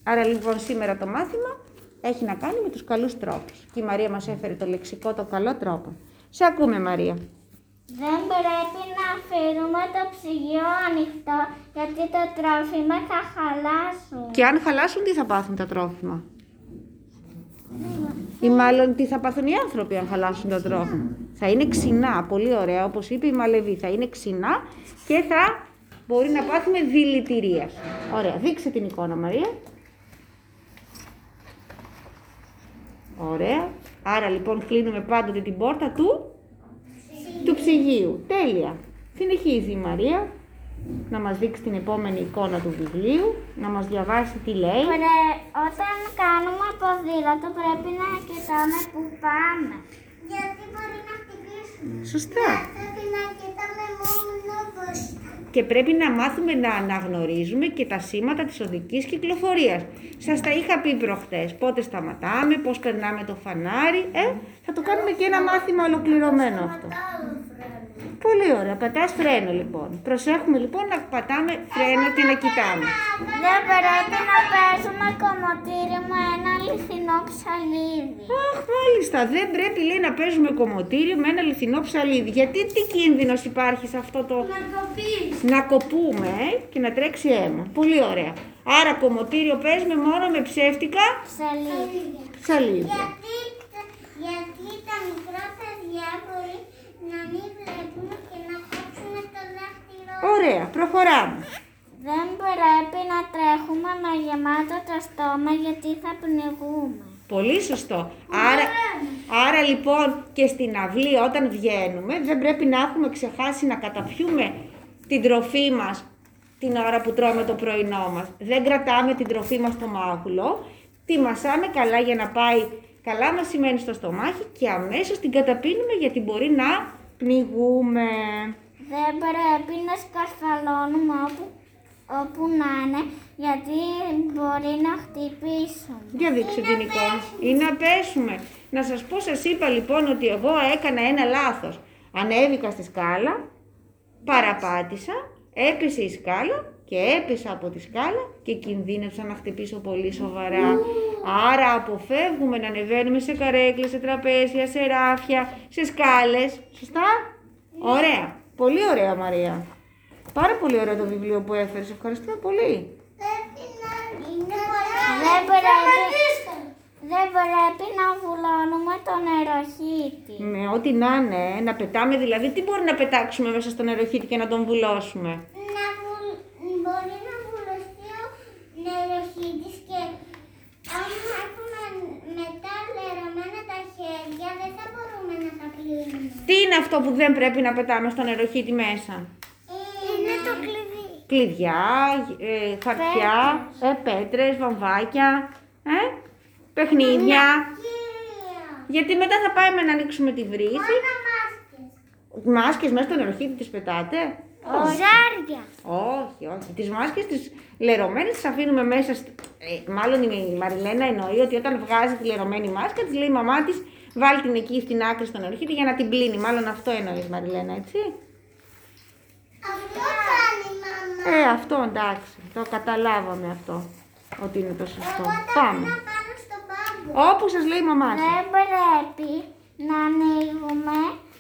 Άρα λοιπόν σήμερα το μάθημα έχει να κάνει με τους καλούς τρόπους. Και η Μαρία μας έφερε το λεξικό το καλό τρόπο. Σε ακούμε, Μαρία. Δεν πρέπει να αφήνουμε το ψυγείο ανοιχτό, γιατί τα τρόφιμα θα χαλάσουν. Και αν χαλάσουν, τι θα πάθουν τα τρόφιμα? Ή μάλλον τι θα πάθουν οι άνθρωποι αν χαλάσουν τα τρόφιμα? Θα είναι ξινά, πολύ ωραία, όπως είπε η Μαλεβή. Θα είναι ξινά και θα μπορεί να πάθουμε δηλητηρία. Ωραία, δείξε την εικόνα, Μαρία. Ωραία. Άρα λοιπόν κλείνουμε πάντοτε την πόρτα του ψυγείου. Τέλεια. Συνεχίζει η Μαρία να μας δείξει την επόμενη εικόνα του βιβλίου, να μας διαβάσει τι λέει. Όταν κάνουμε ποδήλατο πρέπει να κοιτάμε που πάμε. Γιατί μπορεί να χτυπήσουμε. Σωστά. Πρέπει να κοιτάμε μόνο μπροστά. Και πρέπει να μάθουμε να αναγνωρίζουμε και τα σήματα της οδικής κυκλοφορίας. Σας τα είχα πει προχτές. Πότε σταματάμε, πώς περνάμε το φανάρι. Θα το κάνουμε και ένα μάθημα ολοκληρωμένο αυτό. Πολύ ωραία. Πατάς φρένο λοιπόν. Προσέχουμε λοιπόν να πατάμε φρένο και να κοιτάμε. Δεν πρέπει να παίζουμε κομμωτήρι με ένα αληθινό ψαλίδι. Αχ, μάλιστα. Δεν πρέπει, λέει, να παίζουμε κομμωτήριο με ένα αληθινό ψαλίδι. Γιατί τι κίνδυνος υπάρχει σε αυτό το... Να κοπούμε και να τρέξει αίμα. Πολύ ωραία. Άρα κομμωτήριο παίζουμε μόνο με ψεύτικα ψαλίδια. Γιατί τα μικρά παιδιά μπορεί να μην βλέπουν και να κόψουν το δάχτυλο. Ωραία, προχωράμε. Δεν πρέπει να τρέχουμε με γεμάτο το στόμα, γιατί θα πνιγούμε. Πολύ σωστό. Άρα λοιπόν και στην αυλή όταν βγαίνουμε δεν πρέπει να έχουμε ξεχάσει να καταπιούμε την τροφή μας την ώρα που τρώμε το πρωινό μας. Δεν κρατάμε την τροφή μας στο μάγουλο, τη μασάμε καλά για να πάει καλά μας σημαίνει στο στομάχι και αμέσως την καταπίνουμε γιατί μπορεί να πνιγούμε. Δεν πρέπει να σκαρφαλώνουμε όπου να είναι, γιατί μπορεί να χτυπήσουμε. Για δείξτε την εικόνα. Ή να πέσουμε. Να σας πω, σας είπα λοιπόν ότι εγώ έκανα ένα λάθος. Ανέβηκα στη σκάλα, παραπάτησα, έπεσε η σκάλα και έπεσα από τη σκάλα και κινδύνευσα να χτυπήσω πολύ σοβαρά. Άρα αποφεύγουμε να ανεβαίνουμε σε καρέκλες, σε τραπέζια, σε ράφια, σε σκάλες. Σωστά? Ωραία. Πολύ ωραία, Μαρία. Πάρα πολύ ωραίο το βιβλίο που έφερες. Ευχαριστούμε πολύ. Δεν πρέπει να βουλώνουμε το νεροχύτη. Με ό,τι να είναι, να πετάμε δηλαδή. Τι μπορεί να πετάξουμε μέσα στο νεροχύτη και να τον βουλώσουμε? Μπορεί να βουλωστεί ο νεροχύτης και αν έχουμε μετά λερωμένα τα χέρια δεν θα μπορούμε να τα πλύνουμε. Τι είναι αυτό που δεν πρέπει να πετάμε στο νεροχύτη μέσα? Είναι το κλειδί. Κλειδιά, χαρτιά, πέτρες, βαμβάκια, παιχνίδια. Γιατί μετά θα πάμε να ανοίξουμε τη βρύση. Μάσκες μέσα στο νεροχύτη τις πετάτε? Ζάρια. Όχι. Τις μάσκες τις λερωμένες τις αφήνουμε μέσα. Μάλλον η Μαριλένα εννοεί ότι όταν βγάζει τη λερωμένη μάσκα της λέει η μαμά της βάλει την εκεί στην άκρη στο νεροχύτη για να την πλύνει. Μάλλον αυτό εννοείς, Μαριλένα, έτσι? Αυτό κάνει μαμά. Αυτό εντάξει. Το καταλάβαμε αυτό. Ότι είναι το σωστό. Πάμε. Όπου σας λέει η μαμά σας. Δεν πρέπει να ανοίγουμε.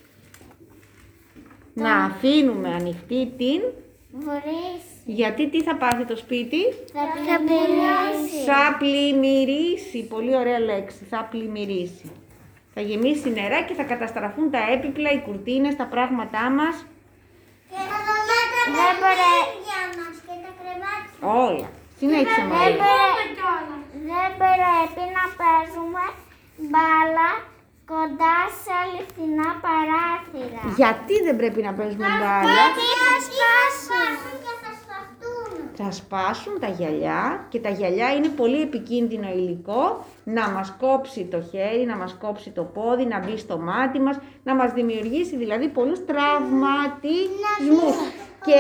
Να αφήνουμε ανοιχτή την βρύση. Γιατί τι θα πάθει το σπίτι? Θα πλημμυρίσει. Θα πλημμυρίσει. Πολύ ωραία λέξη. Θα πλημμυρίσει. Θα γεμίσει νερά και θα καταστραφούν τα έπιπλα, οι κουρτίνες, τα πράγματά μας. Και τα δωμάτια μας και τα κρεβάτια. Όλα. Συνέχισε, Μαρία. Δεν πρέπει να παίζουμε μπάλα κοντά σε αληθινά παράθυρα. Γιατί δεν πρέπει να παίζουμε μπάλα? Γιατί θα σπάσουν και θα σπαστούν. Θα σπάσουν τα γυαλιά και τα γυαλιά είναι πολύ επικίνδυνο υλικό να μας κόψει το χέρι, να μας κόψει το πόδι, να μπει στο μάτι μας, να μας δημιουργήσει δηλαδή πολλούς τραυματισμούς. Και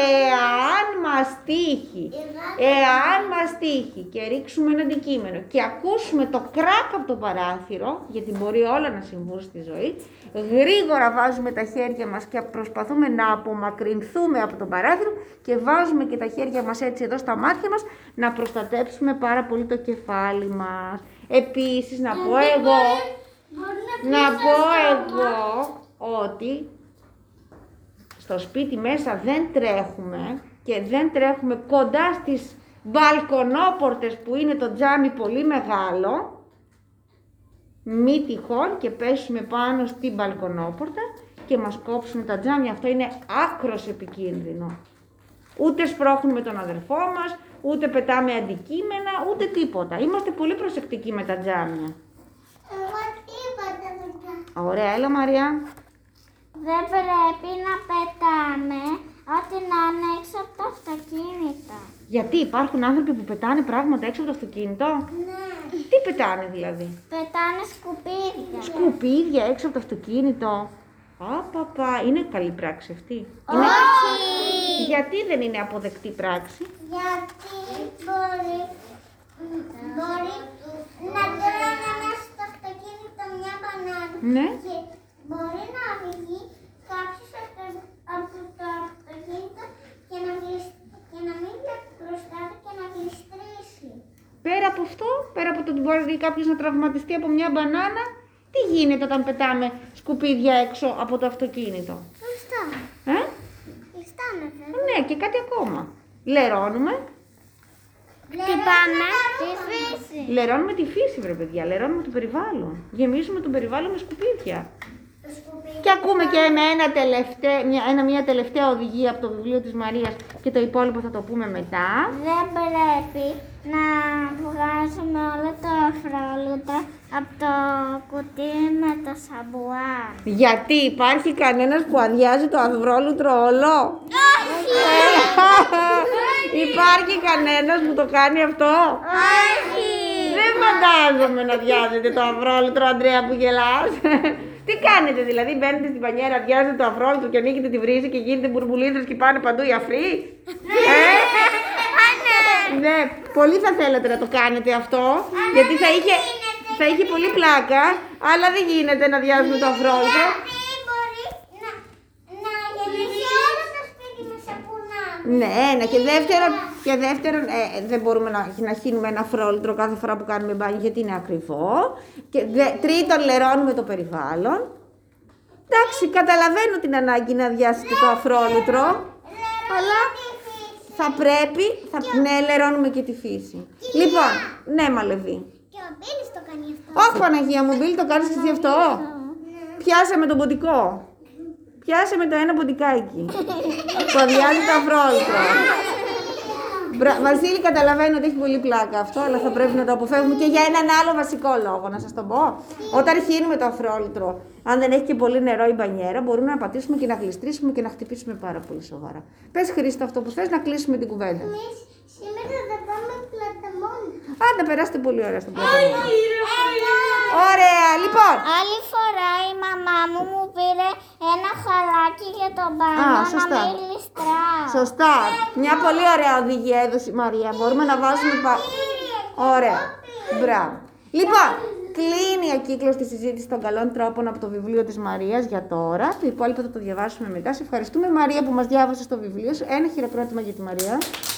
εάν μας τύχει και ρίξουμε ένα αντικείμενο και ακούσουμε το κράκ από το παράθυρο, γιατί μπορεί όλα να συμβούν στη ζωή, γρήγορα βάζουμε τα χέρια μας και προσπαθούμε να απομακρυνθούμε από το παράθυρο και βάζουμε και τα χέρια μας έτσι εδώ στα μάτια μας να προστατέψουμε πάρα πολύ το κεφάλι μας. Επίσης να πω εγώ ότι στο σπίτι μέσα δεν τρέχουμε και δεν τρέχουμε κοντά στις μπαλκονόπορτες που είναι το τζάμι πολύ μεγάλο, μη τυχόν και πέσουμε πάνω στην μπαλκονόπορτα και μας κόψουν τα τζάμια. Αυτό είναι άκρος επικίνδυνο. Ούτε σπρώχνουμε τον αδερφό μας, ούτε πετάμε αντικείμενα, ούτε τίποτα. Είμαστε πολύ προσεκτικοί με τα τζάμια. Εγώ τίποτα δεν κάνω. Ωραία, έλα Μαρία. Δεν πρέπει να πετάμε ό,τι να είναι έξω από το αυτοκίνητο. Γιατί υπάρχουν άνθρωποι που πετάνε πράγματα έξω από το αυτοκίνητο? Ναι. Τι πετάνε δηλαδή? Πετάνε σκουπίδια. Σκουπίδια έξω από το αυτοκίνητο. Παπα, είναι καλή πράξη αυτή? Όχι. Γιατί δεν είναι αποδεκτή πράξη? Γιατί μπορεί να τρώνε μέσα στο αυτοκίνητο μια μπανάνα. Ναι. Και μπορεί να βγει κάποιος από το αυτοκίνητο και να μην προστάται και να γλιστρήσει. Πέρα από αυτό, πέρα από το ότι μπορεί κάποιος να τραυματιστεί από μια μπανάνα, τι γίνεται όταν πετάμε σκουπίδια έξω από το αυτοκίνητο? Σωστά. Ναι, και κάτι ακόμα. Λερώνουμε. Χτυπάμε τη φύση. Λερώνουμε τη φύση, βρε παιδιά. Λερώνουμε το περιβάλλον. Γεμίζουμε το περιβάλλον με σκουπίδια. Και ακούμε και μια τελευταία οδηγία από το βιβλίο της Μαρίας και το υπόλοιπο θα το πούμε μετά. Δεν πρέπει να βγάζουμε όλο το αφρόλουτο από το κουτί με το σαμπουάν. Γιατί υπάρχει κανένας που αδειάζει το αφρόλουτρο όλο? Υπάρχει κανένας που το κάνει αυτό? Όχι. Δεν φαντάζομαι να αδειάζετε το αφρόλουτρο, Αντρέα, που γελάς. Τι κάνετε δηλαδή, μπαίνετε στην πανιέρα, αδειάζετε το αφρόλουτρο και ανοίγετε τη βρύση και γίνετε μπουρμπουλίδρες και πάνε παντού οι αφροί? Ναι, πολύ θα θέλατε να το κάνετε αυτό, γιατί θα είχε πολύ πλάκα, αλλά δεν γίνεται να αδειάζουμε το αφρόλουτρο. Γιατί μπορεί να γεμίσει όλο το σπίτι με σαπουνάκι. Ναι, και δεύτερον δεν μπορούμε να χύνουμε ένα αφρόλουτρο κάθε φορά που κάνουμε μπάνιο, γιατί είναι ακριβό. Και τρίτον, λερώνουμε το περιβάλλον. Εντάξει, καταλαβαίνω την ανάγκη να αδειάσετε το αφρόλουτρο, αλλά ναι, λερώνουμε και τη φύση. Λοιπόν, ναι, Μαλεβή. Και ο Μπίλης το κάνει αυτό. Όχι, Παναγία μου, Μπίλη, το κάνεις και εσύ αυτό? Πιάσαμε τον ποντικό. Πιάσαμε το ένα ποντικάκι που αδειάζει το αφρόλουτρο. Βασίλη, καταλαβαίνω ότι έχει πολύ πλάκα αυτό, αλλά θα πρέπει να το αποφεύγουμε και για έναν άλλο βασικό λόγο, να σας το πω. Όταν χύνουμε το αφρόλουτρο, αν δεν έχει και πολύ νερό η μπανιέρα, μπορούμε να πατήσουμε και να γλιστρήσουμε και να χτυπήσουμε πάρα πολύ σοβαρά. Πες, Χρήστο, αυτό που θες, να κλείσουμε την κουβέντα. Εμείς σήμερα θα πάμε πλαταμόνι. Άντε, περάστε πολύ ωραία στον πλαταμόνι. Ωραία, λοιπόν. Άλλη φορά η μαμά μου πήρε ένα χαλάκι για τον μπάνιο να μην γλιστράω. Σωστά. Μια πολύ ωραία οδηγία έδωσε η Μαρία. Μπορούμε να βάζουμε... Ωραία. Μπράβο. Λοιπόν, κλείνει ο κύκλος της συζήτησης των καλών τρόπων από το βιβλίο της Μαρίας για τώρα. Το υπόλοιπο θα το διαβάσουμε μετά. Σε ευχαριστούμε, Μαρία, που μας διάβασε το βιβλίο σου. Ένα χειροκρότημα για τη Μαρία.